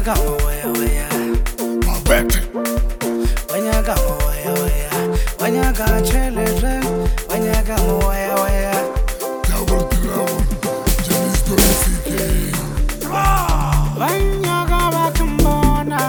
Wanyagama waya waya, Mabete, wanyagama waya waya, wanyaga children, wanyagama waya waya. double trouble, Jenny's doing CK. Wanyaga wakambona,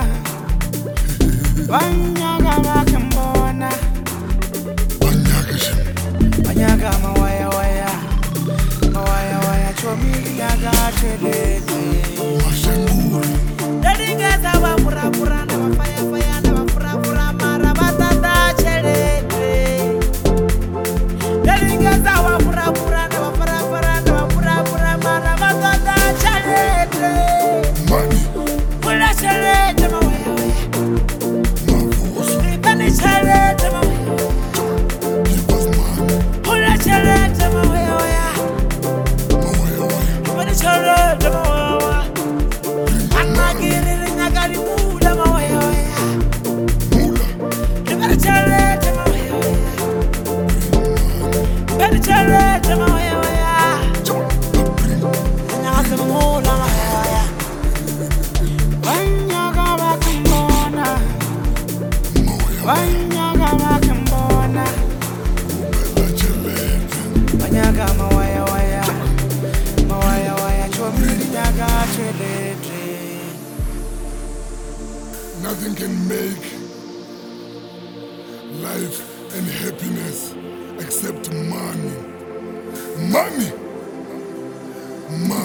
wanyaga wakambona, Banyagishin, wanyagama waya waya, waya waya chomi yaga children. Mashenguri, Dedingeza wa pura pura na wa fire fire na wa pura pura mara batata chelete. Dedingeza wa pura pura na wa pura pura na wa pura pura mara batata chelete. money, Pura chelete ma waya waya. Mavos, Ripani chelete ma waya waya. give us money, Pura chelete ma waya waya. Mawaya Waya, Ripani chelete ma waya waya. Anagiri ringagari mula ma waya waya. Mula, Ripani chelete ma waya waya. Ripani chelete ma waya waya. Bring, Nyaga mula ma waya waya. Wanyaga wakambona. Mawaya Waya, Wanyaga wakambona. Bella Chelete, Wanyaga mawaya waya. Mawaya waya chomili nyaga chelete. nothing can make life and happiness except money. Money! Money!